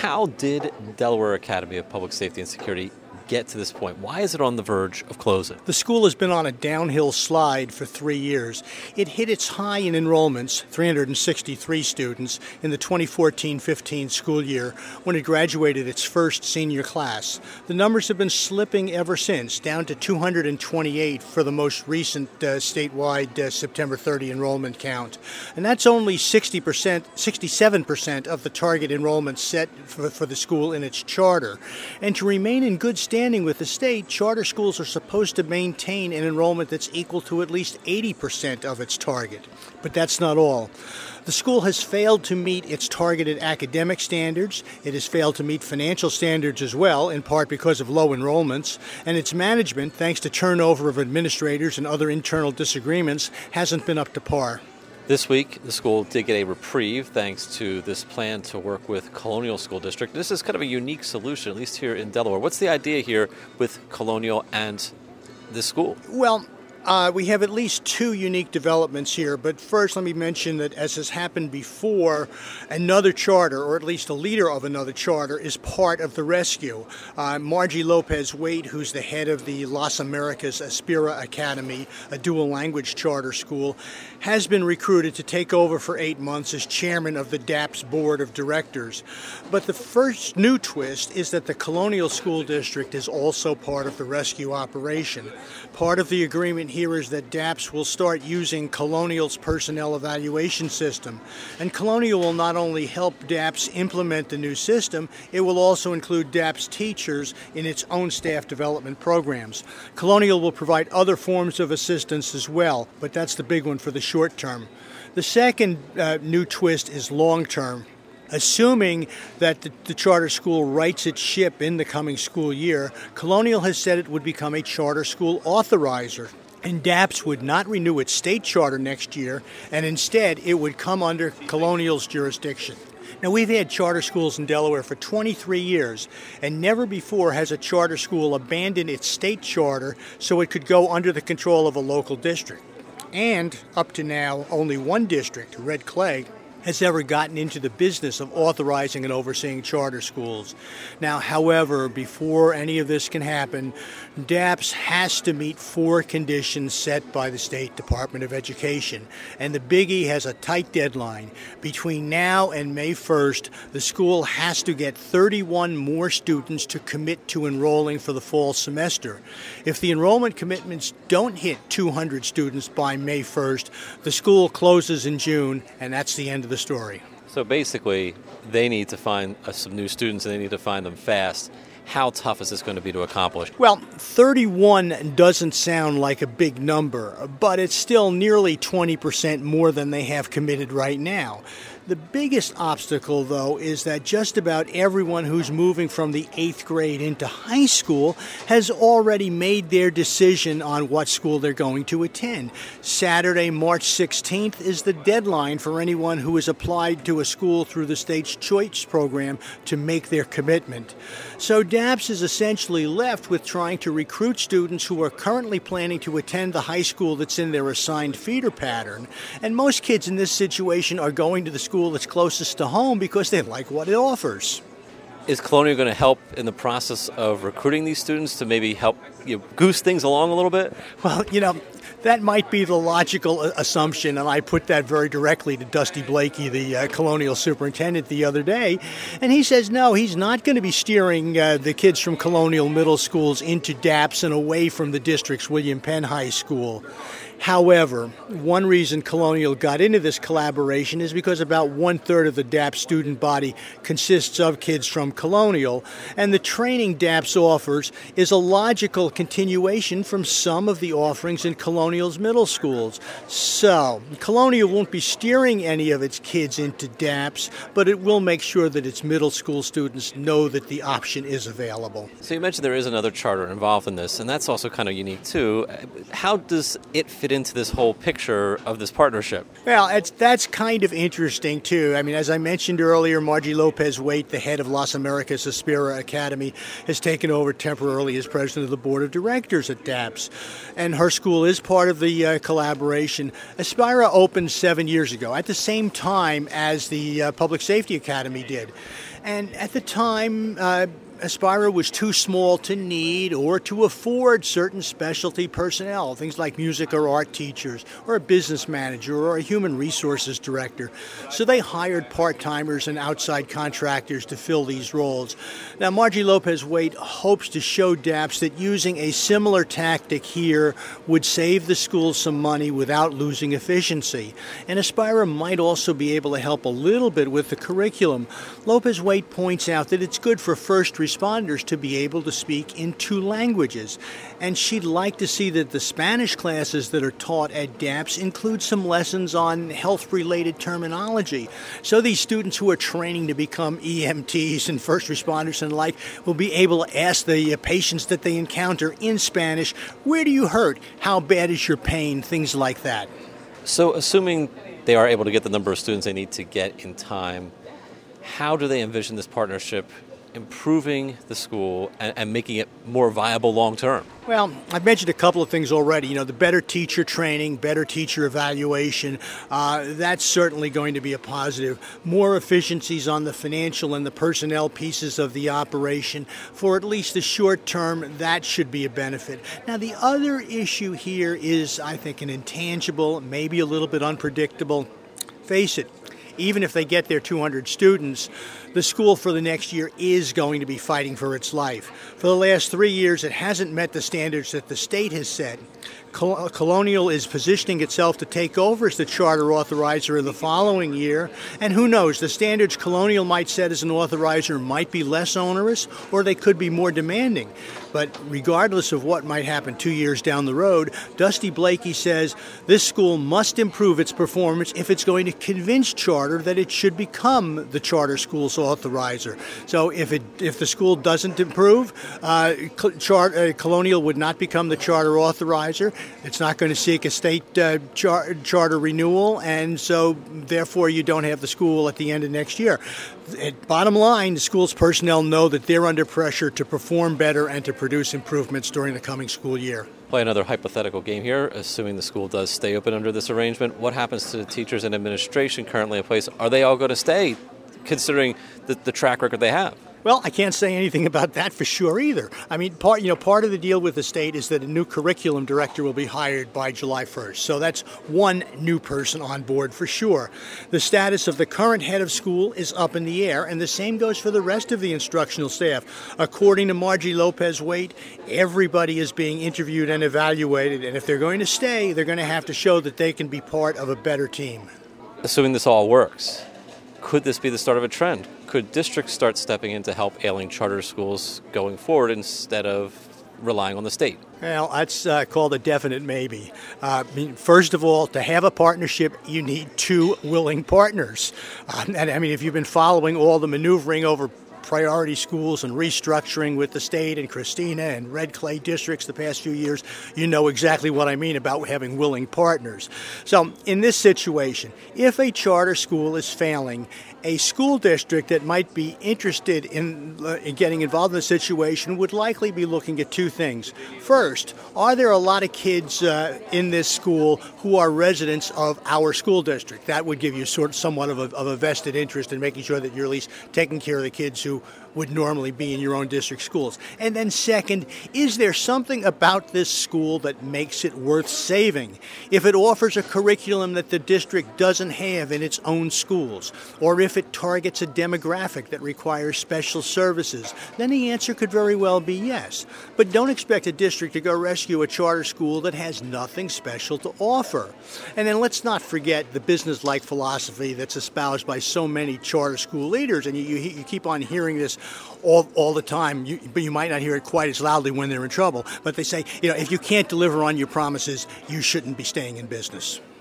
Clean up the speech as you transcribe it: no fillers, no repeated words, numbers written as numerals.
How did Delaware Academy of Public Safety and Security get to this point? Why is it on the verge of closing? The school has been on a downhill slide for 3 years. It hit its high in enrollments, 363 students, in the 2014-15 school year when it graduated its first senior class. The numbers have been slipping ever since, down to 228 for the most recent statewide September 30 enrollment count. And that's only 67% of the target enrollment set for the school in its charter. And to remain in good standing with the state, charter schools are supposed to maintain an enrollment that's equal to at least 80% of its target. But that's not all. The school has failed to meet its targeted academic standards. It has failed to meet financial standards as well, in part because of low enrollments. And its management, thanks to turnover of administrators and other internal disagreements, hasn't been up to par. This week, the school did get a reprieve thanks to this plan to work with Colonial School District. This is kind of a unique solution, at least here in Delaware. What's the idea here with Colonial and this school? Well, we have at least two unique developments here, but first let me mention that, as has happened before, another charter, or at least a leader of another charter, is part of the rescue. Margie Lopez Waite, who's the head of the Las Americas Aspira Academy, a dual language charter school, has been recruited to take over for 8 months as chairman of the DAPS Board of Directors. But the first new twist is that the Colonial School District is also part of the rescue operation. Part of the agreement here is that DAPS will start using Colonial's personnel evaluation system. And Colonial will not only help DAPS implement the new system, it will also include DAPS teachers in its own staff development programs. Colonial will provide other forms of assistance as well, but that's the big one for the short term. The second new twist is long term. Assuming that the charter school rights its ship in the coming school year, Colonial has said it would become a charter school authorizer. And DAPS would not renew its state charter next year, and instead it would come under Colonial's jurisdiction. Now, we've had charter schools in Delaware for 23 years, and never before has a charter school abandoned its state charter so it could go under the control of a local district. And, up to now, only one district, Red Clay, has ever gotten into the business of authorizing and overseeing charter schools. Now, however, before any of this can happen, DAPS has to meet 4 conditions set by the State Department of Education. And the biggie has a tight deadline. Between now and May 1st, the school has to get 31 more students to commit to enrolling for the fall semester. If the enrollment commitments don't hit 200 students by May 1st, the school closes in June, and that's the end of the story. So basically, they need to find some new students, and they need to find them fast. How tough is this going to be to accomplish? Well, 31 doesn't sound like a big number, but it's still nearly 20% more than they have committed right now. The biggest obstacle, though, is that just about everyone who's moving from the 8th grade into high school has already made their decision on what school they're going to attend. Saturday, March 16th is the deadline for anyone who has applied to a school through the state's choice program to make their commitment. So DAPS is essentially left with trying to recruit students who are currently planning to attend the high school that's in their assigned feeder pattern. And most kids in this situation are going to the school that's closest to home because they like what it offers. Is Colonial going to help in the process of recruiting these students to maybe help goose things along a little bit? Well, that might be the logical assumption, and I put that very directly to Dusty Blakey, the Colonial superintendent, the other day. And he says, no, he's not going to be steering the kids from Colonial middle schools into DAPS and away from the district's William Penn High School. However, one reason Colonial got into this collaboration is because about 1/3 of the DAPS student body consists of kids from Colonial, and the training DAPS offers is a logical continuation from some of the offerings in Colonial's middle schools. So, Colonial won't be steering any of its kids into DAPS, but it will make sure that its middle school students know that the option is available. So you mentioned there is another charter involved in this, and that's also kind of unique too. How does it fit into this whole picture of this partnership? Well, that's kind of interesting, too. I mean, as I mentioned earlier, Margie Lopez Waite, the head of Las Americas Aspira Academy, has taken over temporarily as president of the board of directors at DAPS. And her school is part of the collaboration. Aspira opened 7 years ago, at the same time as the Public Safety Academy did. And at the time, Aspira was too small to need or to afford certain specialty personnel, things like music or art teachers, or a business manager, or a human resources director. So they hired part-timers and outside contractors to fill these roles. Now, Margie Lopez-Waite hopes to show DAPS that using a similar tactic here would save the school some money without losing efficiency. And Aspira might also be able to help a little bit with the curriculum. Lopez-Waite points out that it's good for first responders to be able to speak in 2 languages. And she'd like to see that the Spanish classes that are taught at DAPS include some lessons on health-related terminology. So these students who are training to become EMTs and first responders and like will be able to ask the patients that they encounter in Spanish, where do you hurt? How bad is your pain? Things like that. So assuming they are able to get the number of students they need to get in time, how do they envision this partnership improving the school and making it more viable long term? Well, I've mentioned a couple of things already. The better teacher training, better teacher evaluation, that's certainly going to be a positive. More efficiencies on the financial and the personnel pieces of the operation. For at least the short term, that should be a benefit. Now, the other issue here is, I think, an intangible, maybe a little bit unpredictable. Face it, even if they get their 200 students, the school for the next year is going to be fighting for its life. For the last 3 years, it hasn't met the standards that the state has set. Colonial is positioning itself to take over as the charter authorizer in the following year. And who knows, the standards Colonial might set as an authorizer might be less onerous, or they could be more demanding. But regardless of what might happen 2 years down the road, Dusty Blakey says this school must improve its performance if it's going to convince charter that it should become the charter school's authorizer. So if the school doesn't improve, Colonial would not become the charter authorizer. It's not going to seek a state charter renewal, and so therefore you don't have the school at the end of next year. Bottom line, the school's personnel know that they're under pressure to perform better and to produce improvements during the coming school year. Play another hypothetical game here. Assuming the school does stay open under this arrangement, what happens to the teachers and administration currently in place? Are they all going to stay, considering the track record they have? Well, I can't say anything about that for sure either. I mean, part of the deal with the state is that a new curriculum director will be hired by July 1st. So that's one new person on board for sure. The status of the current head of school is up in the air, and the same goes for the rest of the instructional staff. According to Margie Lopez-Waite, everybody is being interviewed and evaluated, and if they're going to stay, they're going to have to show that they can be part of a better team. Assuming this all works, could this be the start of a trend? Could districts start stepping in to help ailing charter schools going forward instead of relying on the state? Well, that's called a definite maybe. First of all, to have a partnership, you need 2 willing partners. And if you've been following all the maneuvering over priority schools and restructuring with the state and Christina and red clay districts the past few years, you know exactly what I mean about having willing partners. So in this situation, if a charter school is failing, a school district that might be interested in getting involved in the situation would likely be looking at 2 things. First, are there a lot of kids in this school who are residents of our school district? That would give you somewhat of a vested interest in making sure that you're at least taking care of the kids who would normally be in your own district schools. And then second, is there something about this school that makes it worth saving? If it offers a curriculum that the district doesn't have in its own schools, or if it targets a demographic that requires special services, then the answer could very well be yes. But don't expect a district to go rescue a charter school that has nothing special to offer. And then let's not forget the business-like philosophy that's espoused by so many charter school leaders, and you keep on hearing this all the time, but you might not hear it quite as loudly when they're in trouble. But they say, if you can't deliver on your promises, you shouldn't be staying in business.